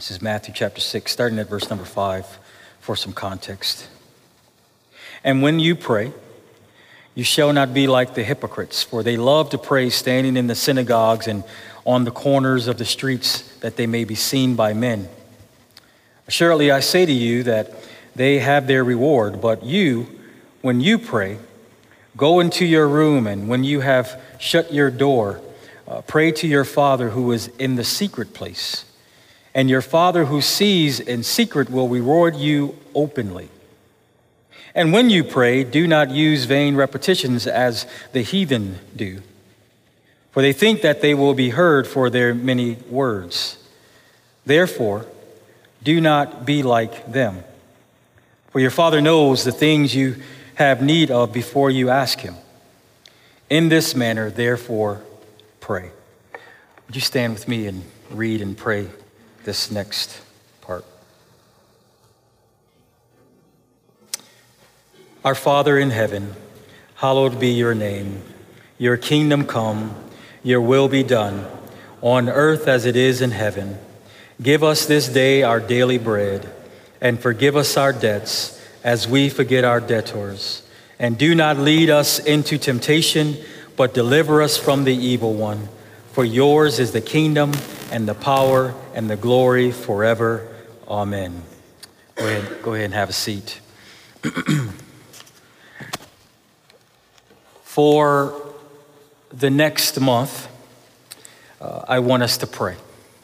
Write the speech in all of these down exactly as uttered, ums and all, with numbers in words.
This is Matthew chapter six, starting at verse number five for some context. And when you pray, you shall not be like the hypocrites, for they love to pray standing in the synagogues and on the corners of the streets, that they may be seen by men. Assuredly, I say to you that they have their reward. But you, when you pray, go into your room, and when you have shut your door, uh, pray to your Father who is in the secret place. And your Father who sees in secret will reward you openly. And when you pray, do not use vain repetitions as the heathen do, for they think that they will be heard for their many words. Therefore, do not be like them, for your Father knows the things you have need of before you ask him. In this manner, therefore, pray. Would you stand with me and read and pray this next part? Our Father in heaven, hallowed be your name. Your kingdom come, your will be done, on earth as it is in heaven. Give us this day our daily bread, and forgive us our debts as we forget our debtors. And do not lead us into temptation, but deliver us from the evil one. For yours is the kingdom and the power and the glory forever. Amen. Go ahead, go ahead and have a seat. For the next month, uh, I want us to pray.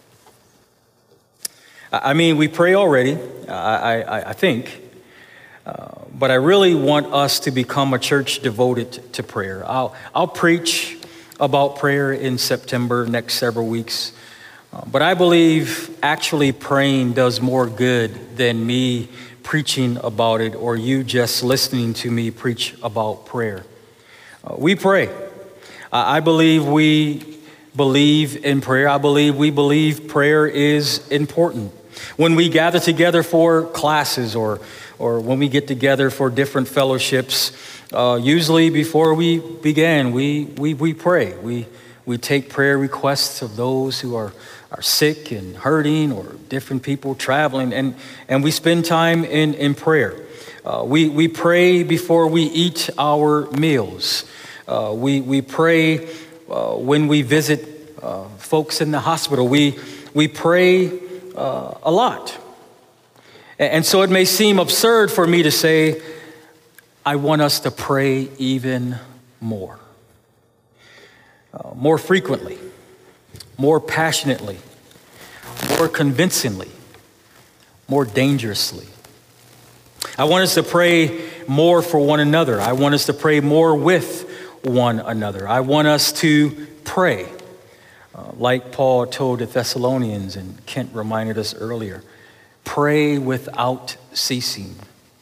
I mean, we pray already, I, I, I think, uh, but I really want us to become a church devoted to prayer. I'll, I'll preach about prayer in September, next several weeks, uh, but I believe actually praying does more good than me preaching about it or you just listening to me preach about prayer. Uh, we pray. Uh, I believe we believe in prayer. I believe we believe prayer is important. When we gather together for classes or or when we get together for different fellowships, uh, usually before we begin, we we we pray. We we take prayer requests of those who are, are sick and hurting or different people traveling, and, and we spend time in, in prayer. Uh, we, we pray before we eat our meals. Uh, we, we pray uh, when we visit uh, folks in the hospital. We, we pray uh, a lot. And, and so it may seem absurd for me to say, I want us to pray even more. Uh, more frequently, more passionately, more convincingly, more dangerously. I want us to pray more for one another. I want us to pray more with one another. I want us to pray, uh, like Paul told the Thessalonians and Kent reminded us earlier, pray without ceasing.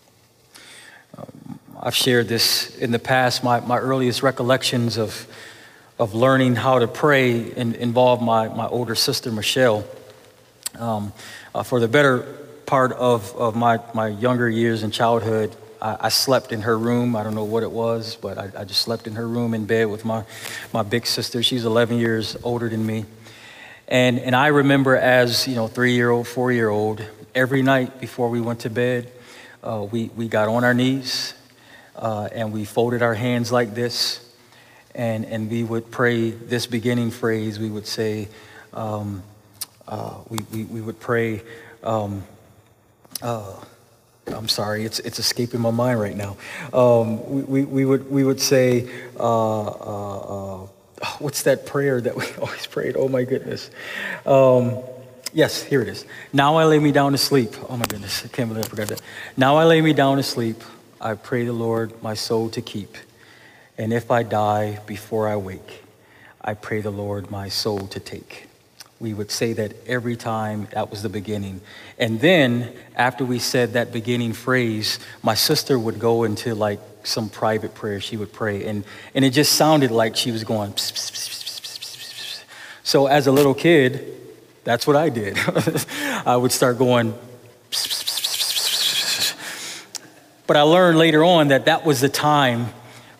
Um, I've shared this in the past. My, my earliest recollections of, of learning how to pray in, involved my, my older sister, Michelle. Um, uh, for the better part of, of my, my younger years in childhood, I, I slept in her room. I don't know what it was, but I, I just slept in her room in bed with my, my big sister. She's eleven years older than me. And, and I remember as, you know, three-year-old, four-year-old, every night before we went to bed, uh, we, we got on our knees uh, and we folded our hands like this. And, and we would pray this beginning phrase. We would say, um, uh, we, we, we would pray, um, uh, I'm sorry, it's it's escaping my mind right now. Um, we, we, we would we would say, uh, uh, uh, what's that prayer that we always prayed? Oh my goodness. Um, yes, here it is. Now I lay me down to sleep. Oh my goodness, I can't believe I forgot that. Now I lay me down to sleep. I pray the Lord my soul to keep. And if I die before I wake, I pray the Lord my soul to take. We would say that every time. That was the beginning. And then after we said that beginning phrase, my sister would go into like some private prayer she would pray. And, and it just sounded like she was going, pss, pss, pss, pss, pss, pss, pss. So as a little kid, that's what I did. I would start going, pss, pss, pss, pss, pss. But I learned later on that that was the time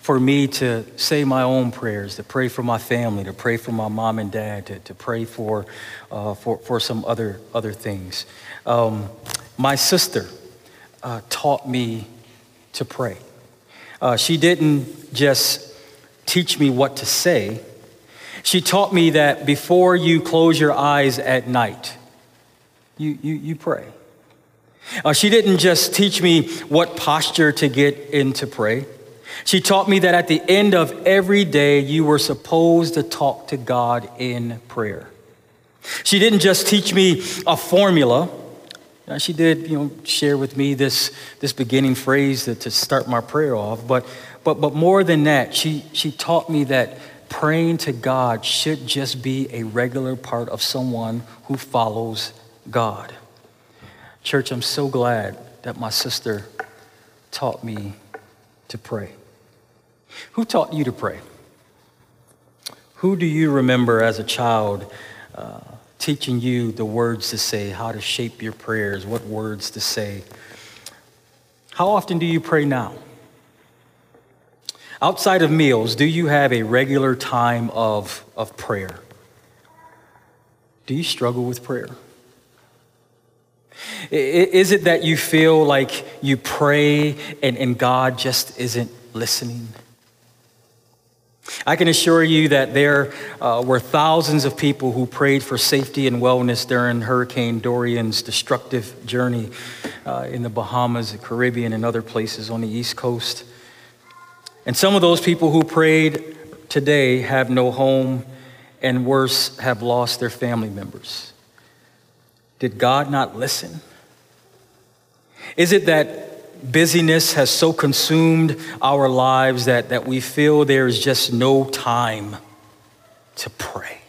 for me to say my own prayers, to pray for my family, to pray for my mom and dad, to, to pray for, uh, for, for some other, other things. Um, my sister uh, taught me to pray. Uh, she didn't just teach me what to say. She taught me that before you close your eyes at night, you, you, you pray. Uh, she didn't just teach me what posture to get in to pray. She taught me that at the end of every day, you were supposed to talk to God in prayer. She didn't just teach me a formula. Uh, she did, you know, share with me this, this beginning phrase to, to start my prayer off. But, but, but more than that, she, she taught me that praying to God should just be a regular part of someone who follows God. Church, I'm so glad that my sister taught me to pray. Who taught you to pray? Who do you remember as a child uh, teaching you the words to say, how to shape your prayers, what words to say? How often do you pray now? Outside of meals, do you have a regular time of, of prayer? Do you struggle with prayer? Is it that you feel like you pray and, and God just isn't listening? I can assure you that there uh, were thousands of people who prayed for safety and wellness during Hurricane Dorian's destructive journey uh, in the Bahamas, the Caribbean, and other places on the East Coast. And some of those people who prayed today have no home, and worse, have lost their family members. Did God not listen? Is it that busyness has so consumed our lives that, that we feel there is just no time to pray?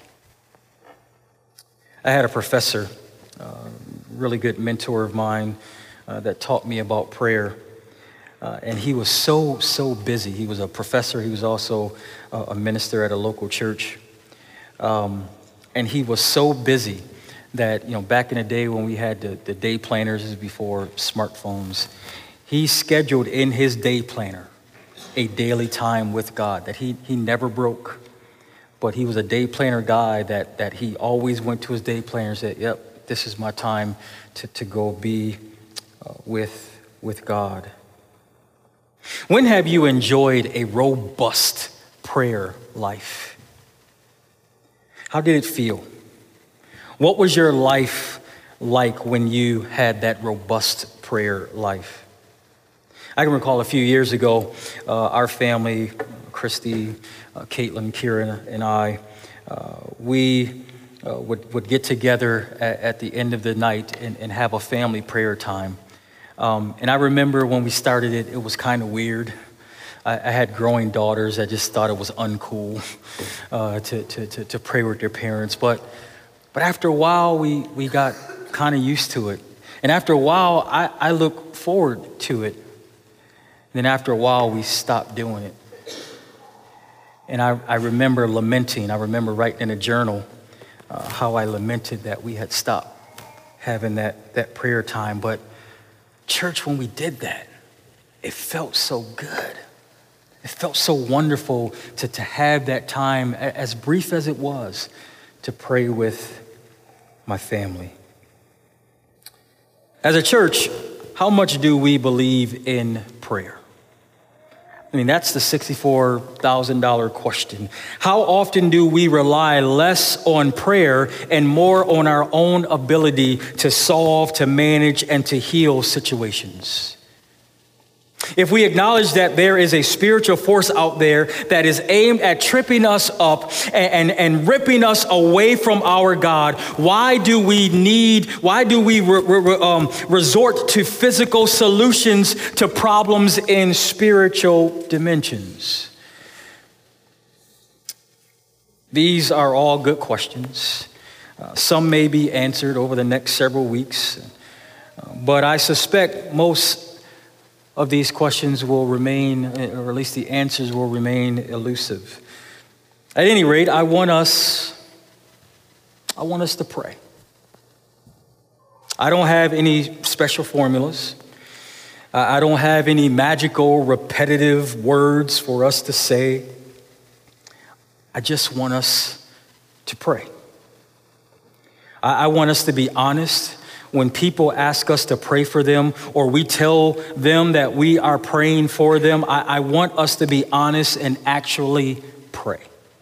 I had a professor, a really good mentor of mine, uh, that taught me about prayer. Uh, and he was so, so busy. He was a professor. He was also a, a minister at a local church. Um, and he was so busy that, you know, back in the day when we had the, the day planners, this is before smartphones, he scheduled in his day planner a daily time with God that he, he never broke. But he was a day planner guy that, that he always went to his day planner and said, yep, this is my time to, to go be uh, with, with God. When have you enjoyed a robust prayer life? How did it feel? What was your life like when you had that robust prayer life? I can recall a few years ago, uh, our family, Christy, uh, Caitlin, Kieran, and I, uh, we uh, would, would get together at, at the end of the night and, and have a family prayer time. Um, and I remember when we started it, it was kind of weird. I, I had growing daughters that just thought it was uncool uh, to, to, to, to pray with their parents. But But after a while, we, we got kind of used to it. And after a while, I, I look forward to it. And then after a while, we stopped doing it. And I, I remember lamenting. I remember writing in a journal uh, how I lamented that we had stopped having that, that prayer time. But church, when we did that, it felt so good. It felt so wonderful to, to have that time, as brief as it was, to pray with my family. As a church, how much do we believe in prayer? I mean, that's the sixty-four thousand dollars question. How often do we rely less on prayer and more on our own ability to solve, to manage, and to heal situations? If we acknowledge that there is a spiritual force out there that is aimed at tripping us up and, and, and ripping us away from our God, why do we need, why do we re, re, um, resort to physical solutions to problems in spiritual dimensions? These are all good questions. Uh, some may be answered over the next several weeks, uh, but I suspect most of these questions will remain, or at least the answers will remain elusive. At any rate, I want us, I want us to pray. I don't have any special formulas. I don't have any magical, repetitive words for us to say. I just want us to pray. I want us to be honest. When people ask us to pray for them, or we tell them that we are praying for them, I, I want us to be honest and actually pray.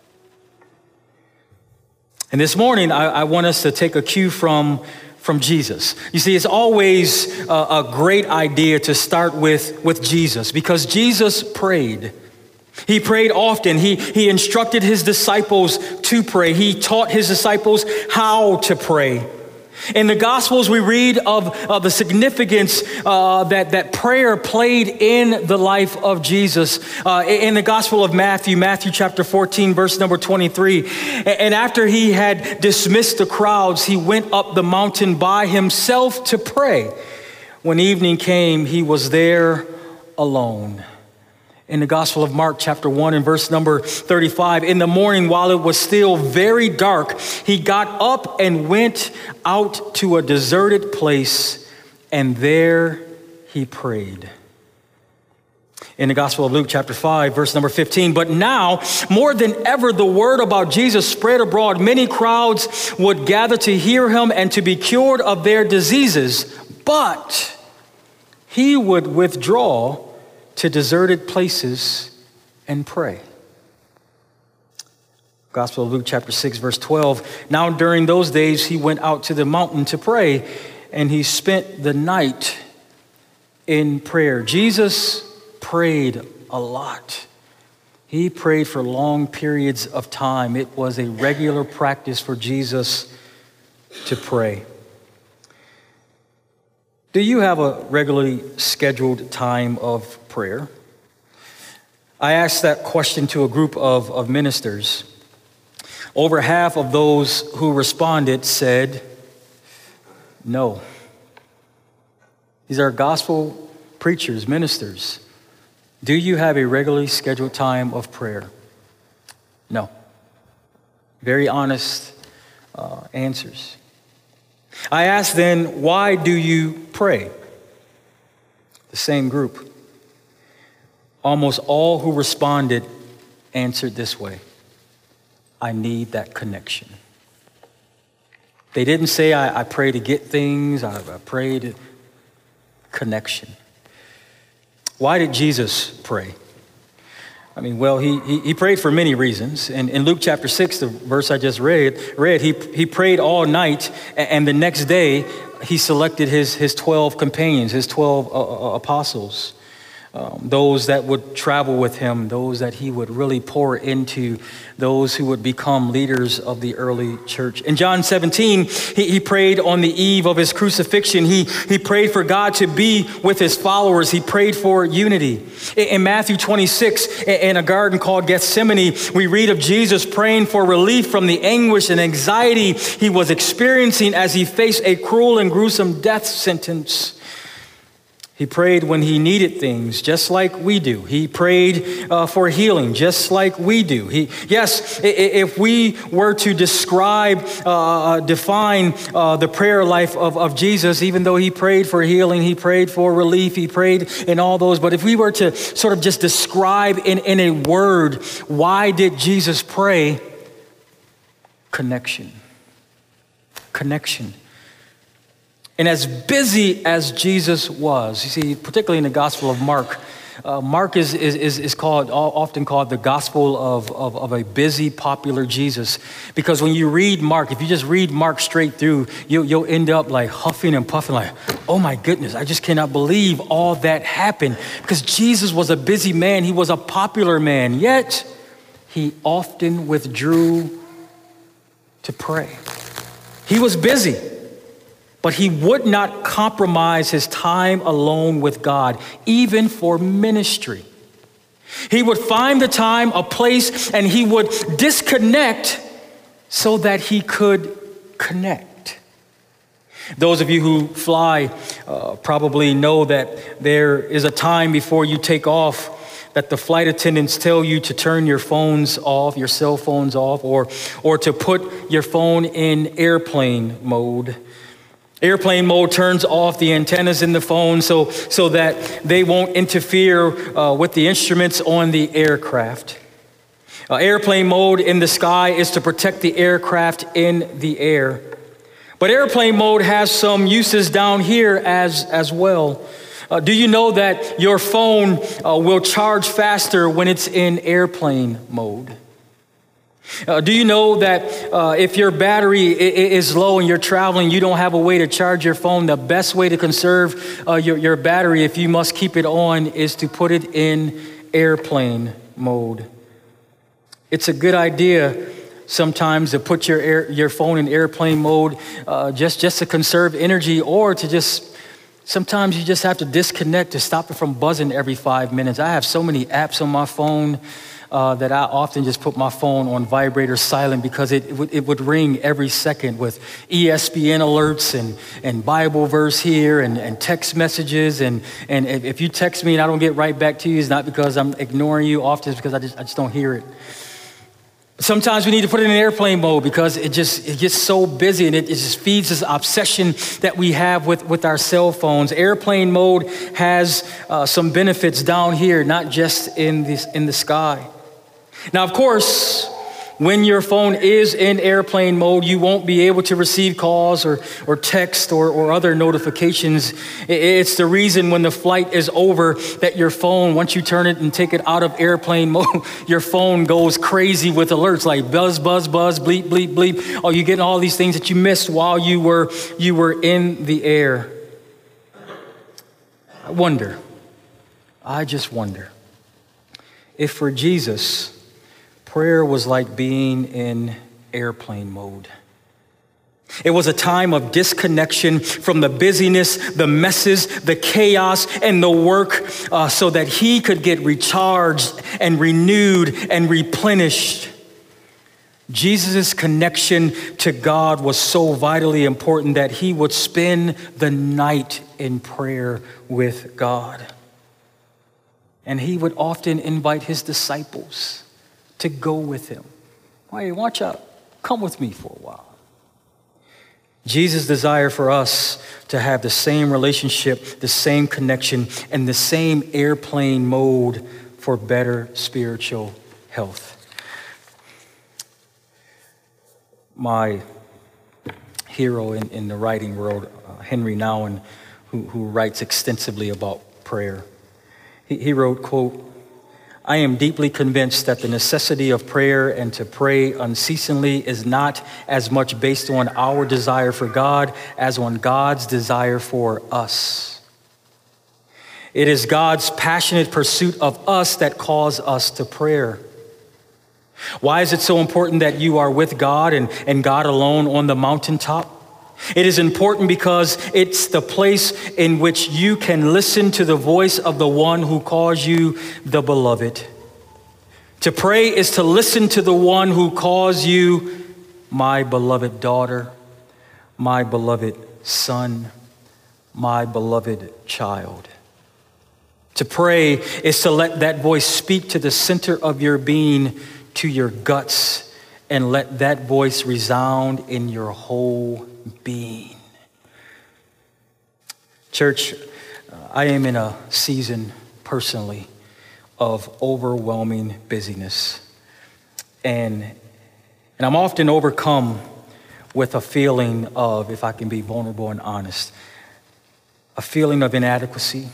And this morning, I, I want us to take a cue from, from Jesus. You see, it's always a, a great idea to start with, with Jesus, because Jesus prayed. He prayed often. He, he instructed his disciples to pray. He taught his disciples how to pray. In the Gospels, we read of, of the significance uh, that, that prayer played in the life of Jesus. Uh, in the Gospel of Matthew, Matthew chapter fourteen, verse number twenty-three. And after he had dismissed the crowds, he went up the mountain by himself to pray. When evening came, he was there alone. In the Gospel of Mark, chapter one, and verse number thirty-five, in the morning, while it was still very dark, he got up and went out to a deserted place, and there he prayed. In the Gospel of Luke, chapter five, verse number fifteen, but now, more than ever, the word about Jesus spread abroad. Many crowds would gather to hear him and to be cured of their diseases, but he would withdraw to deserted places and pray. Gospel of Luke chapter six, verse twelve. Now during those days, he went out to the mountain to pray, and he spent the night in prayer. Jesus prayed a lot. He prayed for long periods of time. It was a regular practice for Jesus to pray. Do you have a regularly scheduled time of prayer? I asked that question to a group of, of ministers. Over half of those who responded said no. These are gospel preachers, ministers. Do you have a regularly scheduled time of prayer? No. Very honest uh, answers. I asked then, why do you pray? The same group. Almost all who responded answered this way: I need that connection. They didn't say, I, I pray to get things, I, I pray to connection. Why did Jesus pray? I mean, well, he, he, he prayed for many reasons. And in Luke chapter six, the verse I just read, read he, he prayed all night, and the next day he selected his, his twelve companions, his twelve uh, apostles. Um, those that would travel with him, those that he would really pour into, those who would become leaders of the early church. In John seventeen, he, he prayed on the eve of his crucifixion. He, he prayed for God to be with his followers. He prayed for unity. In, in Matthew twenty-six, in a garden called Gethsemane, we read of Jesus praying for relief from the anguish and anxiety he was experiencing as he faced a cruel and gruesome death sentence. He prayed when he needed things, just like we do. He prayed uh, for healing, just like we do. He, yes, if we were to describe, uh, define uh, the prayer life of, of Jesus, even though he prayed for healing, he prayed for relief, he prayed in all those. But if we were to sort of just describe in, in a word, why did Jesus pray? Connection. Connection. And as busy as Jesus was, you see, particularly in the Gospel of Mark, uh, Mark is, is, is called, often called the gospel of, of, of a busy, popular Jesus. Because when you read Mark, if you just read Mark straight through, you, you'll end up like huffing and puffing like, oh my goodness, I just cannot believe all that happened. Because Jesus was a busy man. He was a popular man. Yet, he often withdrew to pray. He was busy. But he would not compromise his time alone with God, even for ministry. He would find the time, a place, and he would disconnect so that he could connect. Those of you who fly uh, probably know that there is a time before you take off that the flight attendants tell you to turn your phones off, your cell phones off, or, or to put your phone in airplane mode. Airplane mode turns off the antennas in the phone so, so that they won't interfere uh, with the instruments on the aircraft. Uh, airplane mode in the sky is to protect the aircraft in the air. But airplane mode has some uses down here as, as well. Uh, do you know that your phone uh, will charge faster when it's in airplane mode? Uh, do you know that uh, if your battery is low and you're traveling, you don't have a way to charge your phone, the best way to conserve uh, your, your battery, if you must keep it on, is to put it in airplane mode. It's a good idea sometimes to put your air, your phone in airplane mode uh, just, just to conserve energy, or to just, sometimes you just have to disconnect to stop it from buzzing every five minutes. I have so many apps on my phone Uh, that I often just put my phone on vibrator silent, because it, it, would, it would ring every second with E S P N alerts and, and Bible verse here and, and text messages. And, and if you text me and I don't get right back to you, it's not because I'm ignoring you. Often it's because I just, I just don't hear it. Sometimes we need to put it in airplane mode because it just it gets so busy, and it, it just feeds this obsession that we have with, with our cell phones. Airplane mode has uh, some benefits down here, not just in this in the sky. Now, of course, when your phone is in airplane mode, you won't be able to receive calls or, or text or, or other notifications. It's the reason when the flight is over that your phone, once you turn it and take it out of airplane mode, your phone goes crazy with alerts like buzz, buzz, buzz, bleep, bleep, bleep. Oh, you're getting all these things that you missed while you were, you were in the air. I wonder, I just wonder, if for Jesus, prayer was like being in airplane mode. It was a time of disconnection from the busyness, the messes, the chaos, and the work uh, so that he could get recharged and renewed and replenished. Jesus' connection to God was so vitally important that he would spend the night in prayer with God. And he would often invite his disciples to go with him. Hey, watch out. Come with me for a while. Jesus' desire for us to have the same relationship, the same connection, and the same airplane mode for better spiritual health. My hero in, in the writing world, uh, Henry Nouwen, who, who writes extensively about prayer, he, he wrote, quote, "I am deeply convinced that the necessity of prayer and to pray unceasingly is not as much based on our desire for God as on God's desire for us. It is God's passionate pursuit of us that calls us to prayer. Why is it so important that you are with God and, and God alone on the mountaintop? It is important because it's the place in which you can listen to the voice of the one who calls you the beloved. To pray is to listen to the one who calls you my beloved daughter, my beloved son, my beloved child. To pray is to let that voice speak to the center of your being, to your guts, and let that voice resound in your whole being. Church, I am in a season personally of overwhelming busyness. And, and I'm often overcome with a feeling of, if I can be vulnerable and honest, a feeling of inadequacy,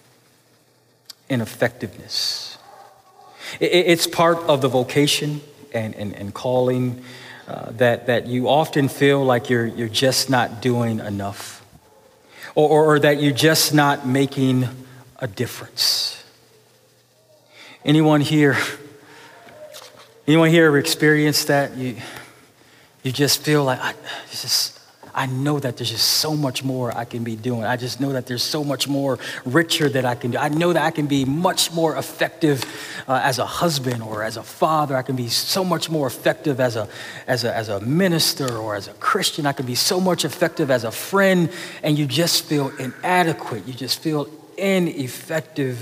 ineffectiveness. It, it's part of the vocation and, and, and calling Uh, that, that you often feel like you're, you're just not doing enough, or, or, or that you're just not making a difference. Anyone here, anyone here ever experienced that? You, you just feel like, I, it's just, I know that there's just so much more I can be doing. I just know that there's so much more richer that I can do. I know that I can be much more effective uh, as a husband or as a father. I can be so much more effective as a, as a, as a minister or as a Christian. I can be so much effective as a friend, and you just feel inadequate. You just feel ineffective.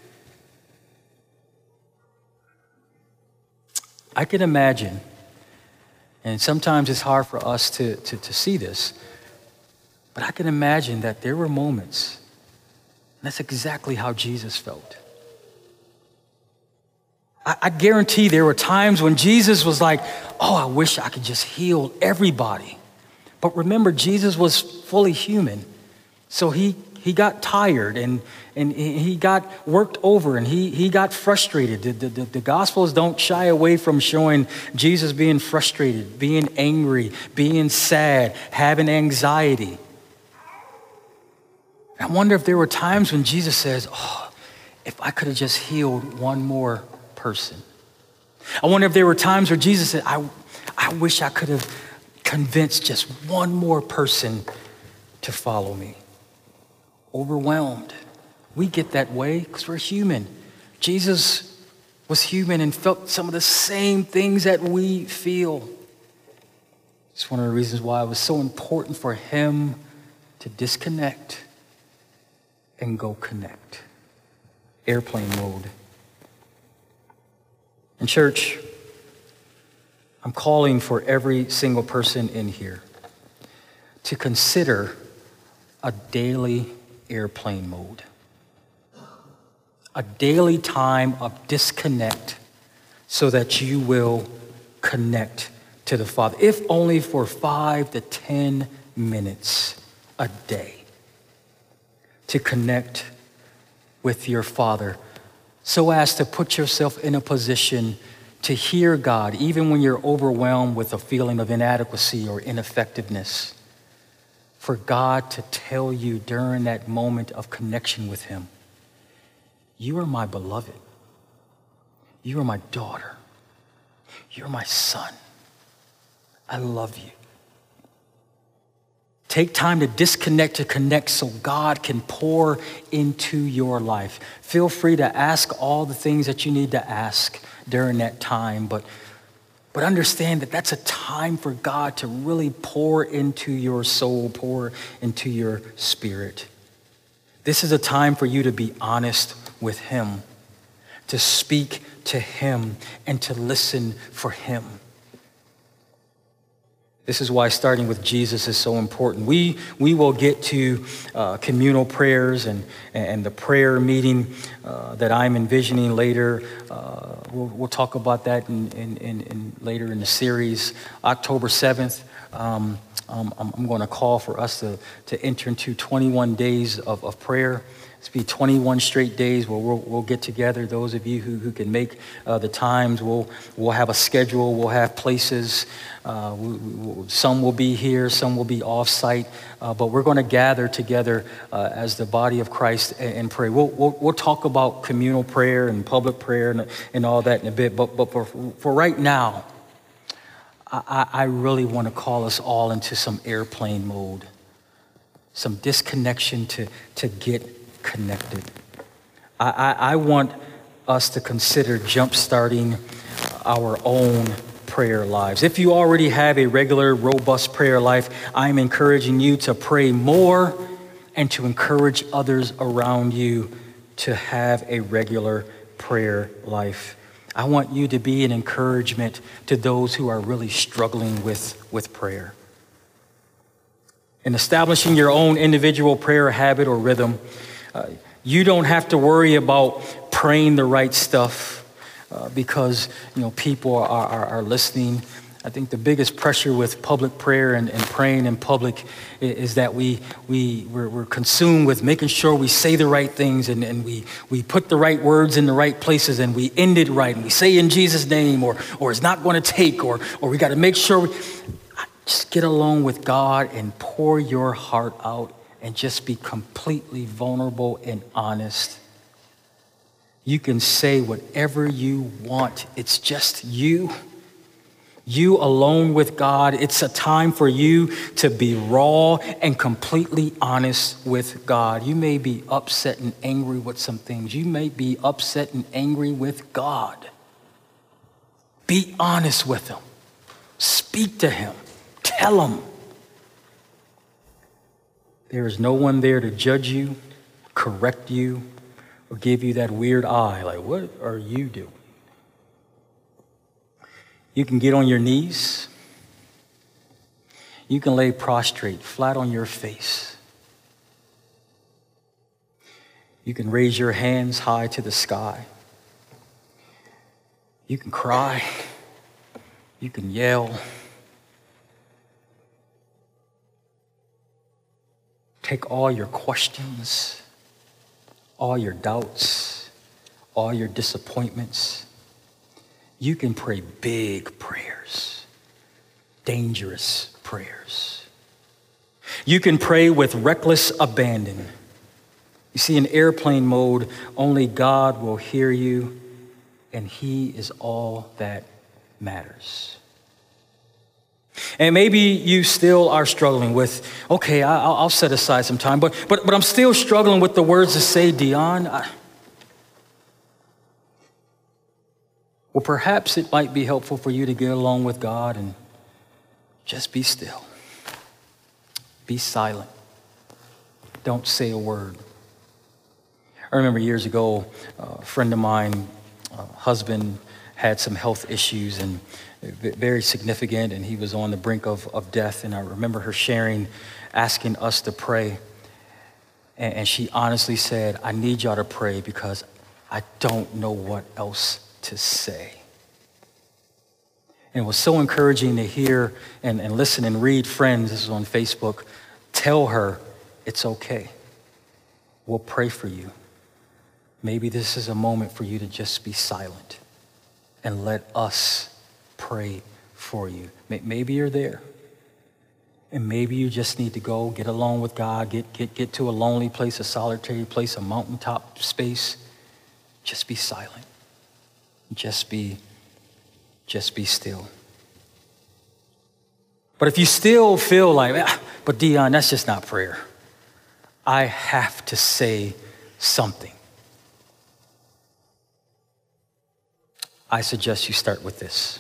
I can imagine, and sometimes it's hard for us to, to, to see this, But I can imagine that there were moments, and that's exactly how Jesus felt. I, I guarantee there were times when Jesus was like, oh, I wish I could just heal everybody. But remember, Jesus was fully human. So he, he got tired and, and he got worked over and he, he got frustrated. The, the, the Gospels don't shy away from showing Jesus being frustrated, being angry, being sad, having anxiety. I wonder if there were times when Jesus says, oh, if I could have just healed one more person. I wonder if there were times where Jesus said, I, I wish I could have convinced just one more person to follow me. Overwhelmed. We get that way because we're human. Jesus was human and felt some of the same things that we feel. It's one of the reasons why it was so important for him to disconnect and go connect. Airplane mode. In church, I'm calling for every single person in here to consider a daily airplane mode. A daily time of disconnect so that you will connect to the Father, if only for five to ten minutes a day, to connect with your Father so as to put yourself in a position to hear God, even when you're overwhelmed with a feeling of inadequacy or ineffectiveness, for God to tell you during that moment of connection with him, you are my beloved. You are my daughter. You're my son. I love you. Take time to disconnect to connect so God can pour into your life. Feel free to ask all the things that you need to ask during that time, but, but understand that that's a time for God to really pour into your soul, pour into your spirit. This is a time for you to be honest with him, to speak to him, and to listen for him. This is why starting with Jesus is so important. We we will get to uh, communal prayers and, and the prayer meeting uh, that I'm envisioning later. Uh, we'll, we'll talk about that in, in, in, in later in the series. October seventh, um, um, I'm going to call for us to, to enter into twenty-one days of, of prayer. It's be twenty-one straight days where we'll, we'll get together. Those of you who, who can make uh, the times, we'll, we'll have a schedule, we'll have places. Uh, we, we, some will be here, some will be off-site, uh, but we're going to gather together uh, as the body of Christ and, and pray. We'll, we'll, we'll talk about communal prayer and public prayer and, and all that in a bit, but, but for, for right now, I, I really want to call us all into some airplane mode, some disconnection to, to get connected. I, I, I want us to consider jump-starting our own prayer lives. If you already have a regular, robust prayer life, I'm encouraging you to pray more and to encourage others around you to have a regular prayer life. I want you to be an encouragement to those who are really struggling with, with prayer. In establishing your own individual prayer habit or rhythm, uh, you don't have to worry about praying the right stuff uh, because, you know, people are, are, are listening. I think the biggest pressure with public prayer and, and praying in public is, is that we, we, we're, we're consumed with making sure we say the right things and, and we, we put the right words in the right places and we end it right and we say in Jesus' name or, or it's not going to take or, or we got to make sure we, just get alone with God and pour your heart out and just be completely vulnerable and honest. You can say whatever you want. It's just you. You alone with God. It's a time for you to be raw and completely honest with God. You may be upset and angry with some things. You may be upset and angry with God. Be honest with him. Speak to him. Tell him. There is no one there to judge you, correct you, or give you that weird eye, like, what are you doing? You can get on your knees. You can lay prostrate, flat on your face. You can raise your hands high to the sky. You can cry. You can yell. Take all your questions, all your doubts, all your disappointments. You can pray big prayers, dangerous prayers. You can pray with reckless abandon. You see, in airplane mode, only God will hear you, and he is all that matters. And maybe you still are struggling with, okay, I'll, I'll set aside some time, but, but, but I'm still struggling with the words to say, Dion. I, well, perhaps it might be helpful for you to get along with God and just be still. Be silent. Don't say a word. I remember years ago, a friend of mine, uh, husband, had some health issues and very significant, and he was on the brink of, of death. And I remember her sharing, asking us to pray. And, and she honestly said, I need y'all to pray because I don't know what else to say. And it was so encouraging to hear and, and listen and read friends, this is on Facebook, tell her it's okay. We'll pray for you. Maybe this is a moment for you to just be silent and let us pray for you. Maybe you're there. And maybe you just need to go get alone with God, get, get, get to a lonely place, a solitary place, a mountaintop space. Just be silent. Just be, just be still. But if you still feel like, ah, but Dion, that's just not prayer. I have to say something. I suggest you start with this.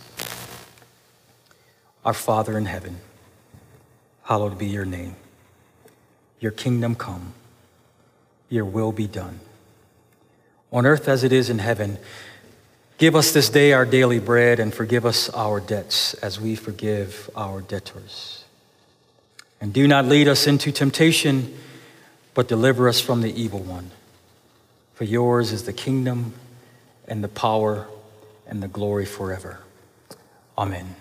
Our Father in heaven, hallowed be your name. Your kingdom come. Your will be done. On earth as it is in heaven, give us this day our daily bread and forgive us our debts as we forgive our debtors. And do not lead us into temptation, but deliver us from the evil one. For yours is the kingdom and the power and the glory forever. Amen.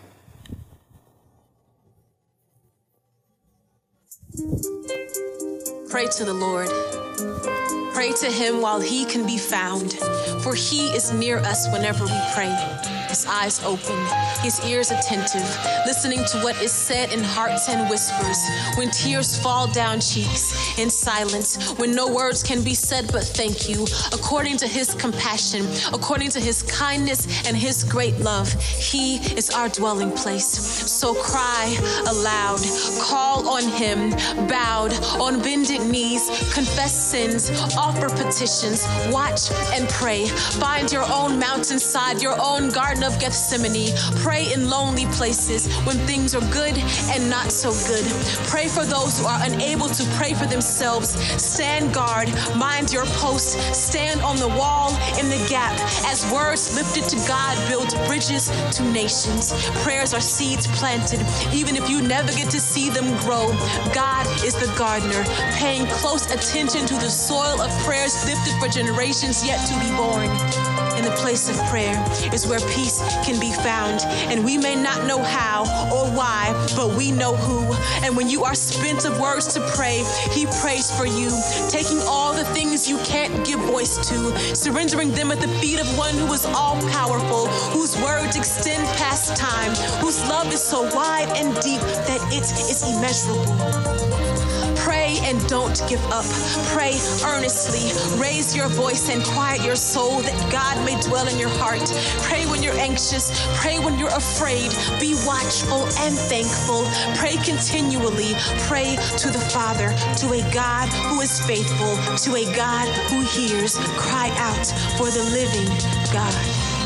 Pray to the Lord. Pray to him while he can be found, for he is near us whenever we pray. His eyes open, his ears attentive, listening to what is said in hearts and whispers, when tears fall down cheeks, in silence, when no words can be said but thank you, according to his compassion, according to his kindness and his great love. He is our dwelling place. So cry aloud, call on him, bowed on bended knees, confess sins, offer petitions, watch and pray. Find your own mountainside, your own garden of Gethsemane. Pray in lonely places when things are good and not so good. Pray for those who are unable to pray for themselves. Stand guard, mind your post, stand on the wall in the gap. As words lifted to God build bridges to nations. Prayers are seeds planted, even if you never get to see them grow. God is the gardener, paying close attention to the soil of prayers lifted for generations yet to be born. In the place of prayer is where peace can be found. And we may not know how or why, but we know who. And when you are spent of words to pray, he prays for you, taking all the things you can't give voice to, surrendering them at the feet of one who is all-powerful, whose words extend past time, whose love is so wide and deep that it is immeasurable. Pray and don't give up. Pray earnestly. Raise your voice and quiet your soul that God may dwell in your heart. Pray when you're anxious. Pray when you're afraid. Be watchful and thankful. Pray continually. Pray to the Father, to a God who is faithful, to a God who hears. Cry out for the living God.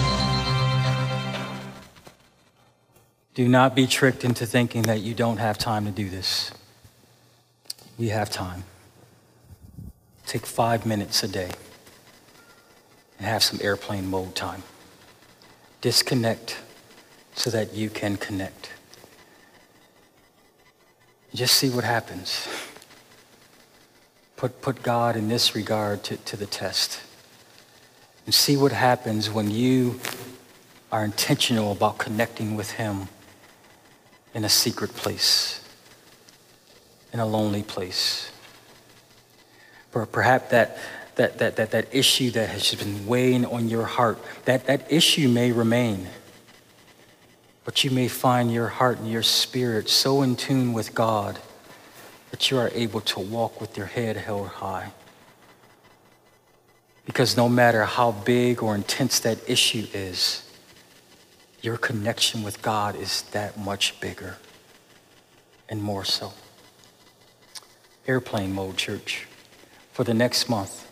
Do not be tricked into thinking that you don't have time to do this. We have time. Take five minutes a day and have some airplane mode time. Disconnect so that you can connect. Just see what happens. Put, put God in this regard to, to the test. And see what happens when you are intentional about connecting with him in a secret place, in a lonely place. Or perhaps that, that, that, that, that issue that has just been weighing on your heart, that, that issue may remain. But you may find your heart and your spirit so in tune with God that you are able to walk with your head held high. Because no matter how big or intense that issue is, your connection with God is that much bigger and more so. Airplane mode, church. For the next month,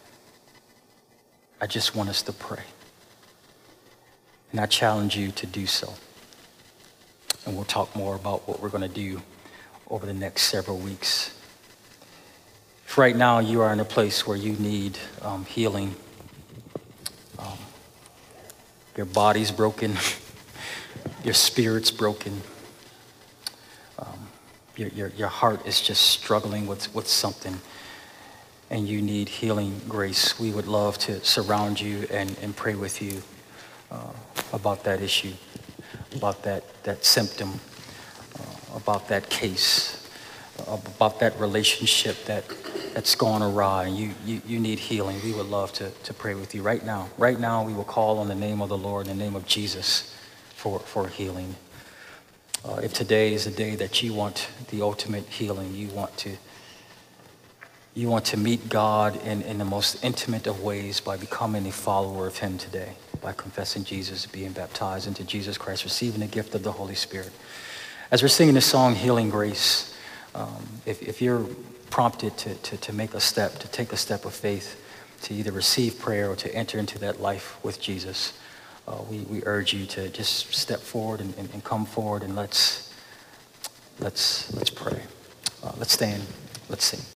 I just want us to pray. And I challenge you to do so. And we'll talk more about what we're going to do over the next several weeks. If right now you are in a place where you need um, healing, um, your body's broken, your spirit's broken, um, your, your, your heart is just struggling with, with something, and you need healing grace, we would love to surround you and, and pray with you uh, about that issue, about that, that symptom, uh, about that case, uh, about that relationship that, that's gone awry, and you, you, you need healing. We would love to, to pray with you right now. Right now, we will call on the name of the Lord, in the name of Jesus, for, for healing. Uh, if today is a day that you want the ultimate healing, you want to You want to meet God in, in the most intimate of ways by becoming a follower of him today, by confessing Jesus, being baptized into Jesus Christ, receiving the gift of the Holy Spirit. As we're singing the song, Healing Grace, um, if, if you're prompted to, to, to make a step, to take a step of faith, to either receive prayer or to enter into that life with Jesus, uh, we, we urge you to just step forward and, and, and come forward, and let's, let's, let's pray. Uh, let's stand, let's sing.